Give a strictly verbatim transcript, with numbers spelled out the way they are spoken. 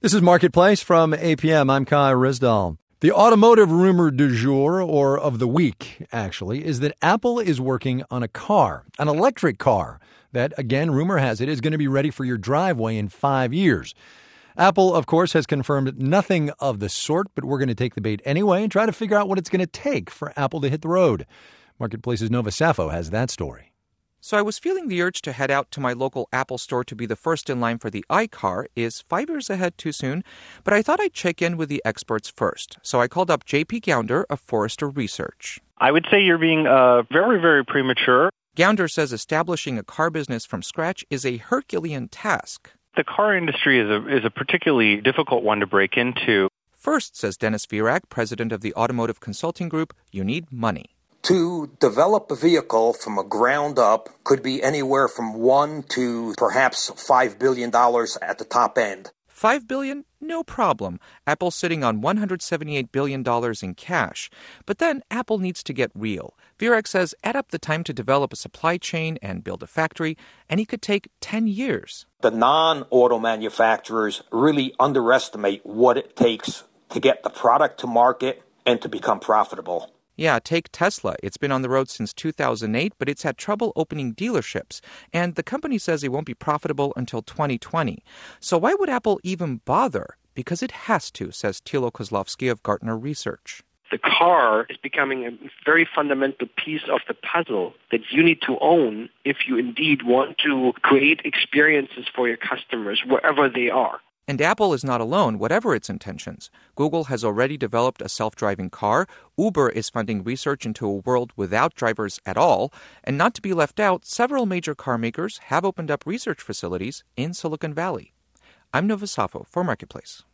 This is Marketplace from A P M. I'm Kai Rizdal. The automotive rumor du jour, or of the week, actually, is that Apple is working on a car, an electric car, that, again, rumor has it, is going to be ready for your driveway in five years. Apple, of course, has confirmed nothing of the sort, but we're going to take the bait anyway and try to figure out what it's going to take for Apple to hit the road. Marketplace's Nova Safo has that story. So I was feeling the urge to head out to my local Apple store to be the first in line for the iCar. Is five years ahead too soon? But I thought I'd check in with the experts first. So I called up J P Gounder of Forrester Research. I would say you're being uh, very, very premature. Gounder says establishing a car business from scratch is a Herculean task. The car industry is a, is a particularly difficult one to break into. First, says Dennis Virak, president of the Automotive Consulting Group, you need money. To develop a vehicle from a ground up could be anywhere from one to perhaps five billion dollars at the top end. Five billion dollars? No problem. Apple's sitting on one hundred seventy-eight billion dollars in cash. But then Apple needs to get real. Virak says add up the time to develop a supply chain and build a factory, and it could take ten years. The non-auto manufacturers really underestimate what it takes to get the product to market and to become profitable. Yeah, take Tesla. It's been on the road since two thousand eight, but it's had trouble opening dealerships. And the company says it won't be profitable until twenty twenty. So why would Apple even bother? Because it has to, says Thilo Kozlowski of Gartner Research. The car is becoming a very fundamental piece of the puzzle that you need to own if you indeed want to create experiences for your customers wherever they are. And Apple is not alone, whatever its intentions. Google has already developed a self-driving car. Uber is funding research into a world without drivers at all. And not to be left out, several major car makers have opened up research facilities in Silicon Valley. I'm Nova Safo for Marketplace.